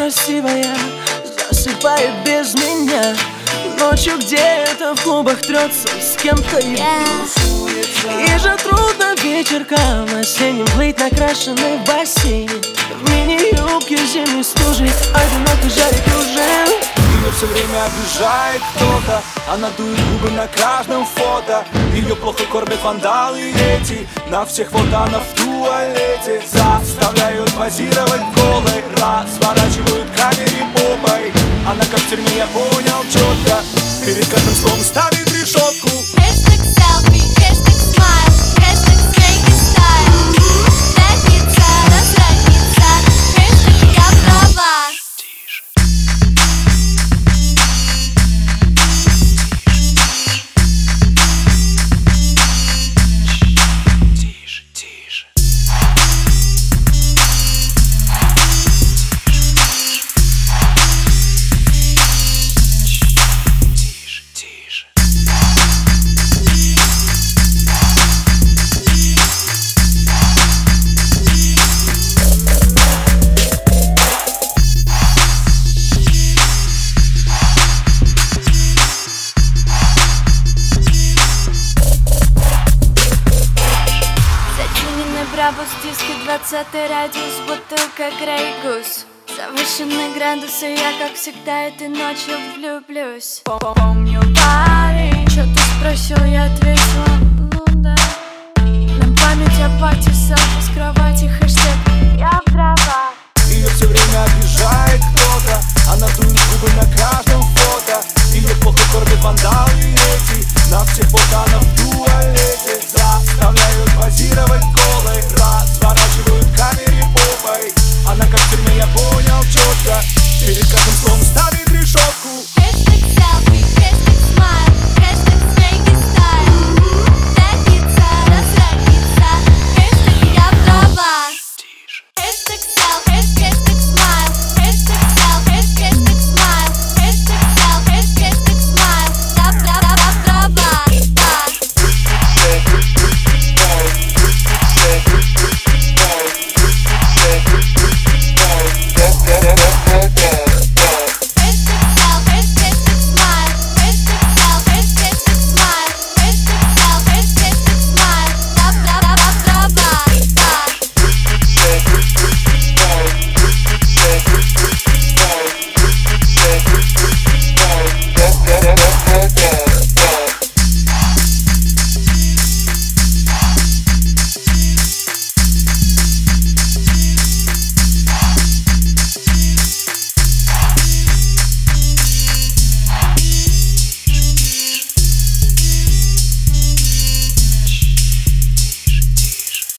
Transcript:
красивая засыпает без меня. Ночью где-то в клубах трется с кем-то и же трудно вечерком осенним плыть накрашенной в бассейне. В мини-юбке зимней стужи одиноко жарит ужин. Ее все время обижает кто-то, она дует губы на каждом фото. Ее плохо кормят вандалы эти, на всех фото она в туалете. Заставляют позировать голой, разворачивают камере попой. Она как в тюрьме, я понял четко, перед каждым словом ставит решетку. Хэштег селфи, хэштег смайл, хэштег снеги стайл. Пятница, разраница, хэштег я права. Браво с диски 20-й радиус, бутылка Грей Гус. Завышенные градусы, я как всегда этой ночью влюблюсь. Помню, парень, что ты спросил, я ответила, ну да. На память о пати, селфи с кровати, хэштег я права. Ее все время обижает кто-то, она дует губы на каждом фото. Ее плохо кормят вандалы эти, на всех фото она в туалете. Заставляют позировать голой, разворачивают камере попой. Она как в тюрьме, я понял четко, перед каждым словом